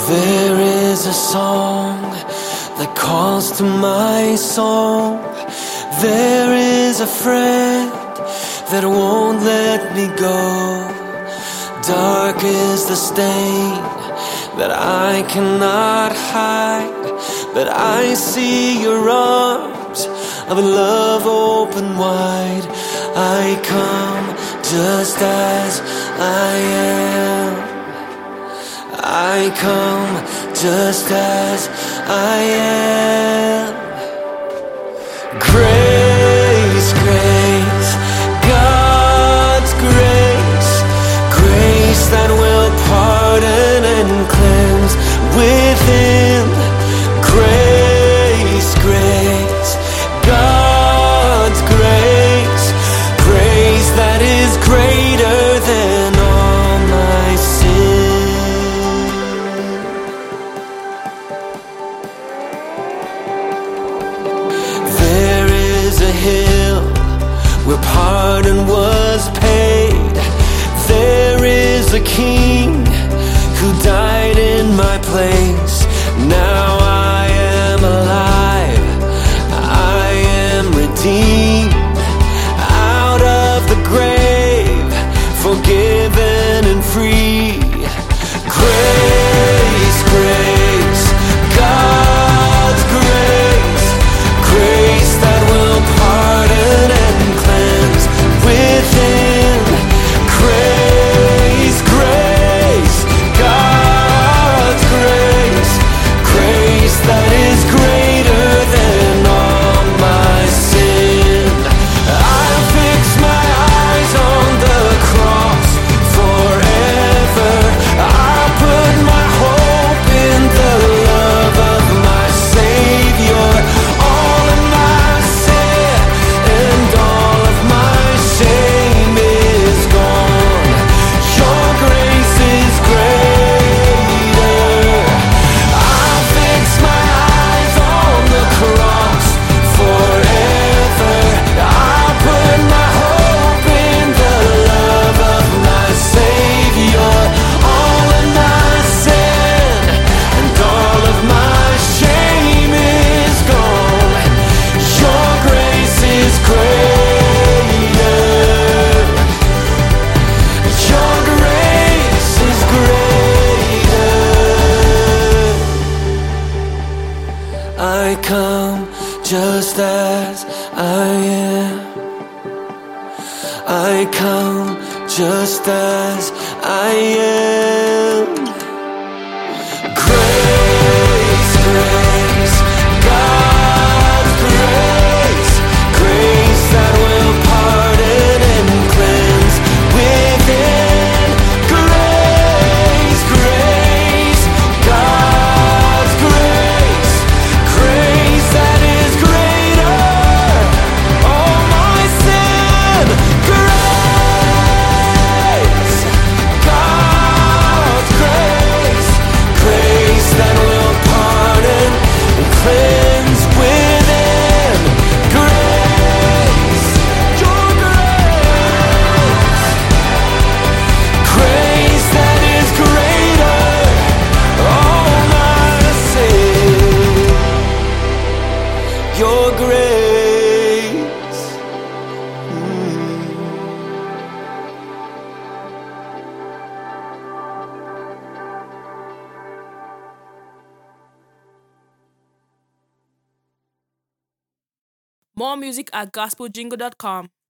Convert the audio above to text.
There is a song that calls to my soul. There is a friend that won't let me go. Dark is the stain that I cannot hide, but I see your arms of love open wide. I come just as I am. I come just as I am. Grace, grace, God's grace, grace that will pardon and cleanse within. Grace, grace, God's grace, grace that is greater than all my sin. There is a hill where pardon was paid. There is a king who died in my place. Now I am alive, I am redeemed out of the grave, forgiven and free. Grace, grace, God's grace, grace that will pardon and cleanse within. Grace, grace, God's grace, grace that is greater than all my sin. I fix my eyes on the cross forever. I put my hope in the love of my Savior. All of my sin and all of my shame is gone. Your grace is greater. I fix my eyes on the cross forever. I put my hope in the love of my Savior. All of my sin and all of my shame is gone. Your grace is greater. Your grace is greater. I come just as I am. I come just as I am. Grace, grace, God's grace, grace that will pardon and cleanse within. Grace, grace, God's grace, grace that is greater. All my sin. Grace, God's grace, grace that will pardon and cleanse within. Grace, your grace, grace that is greater. All my sin, your grace. More music at gospeljingle.com.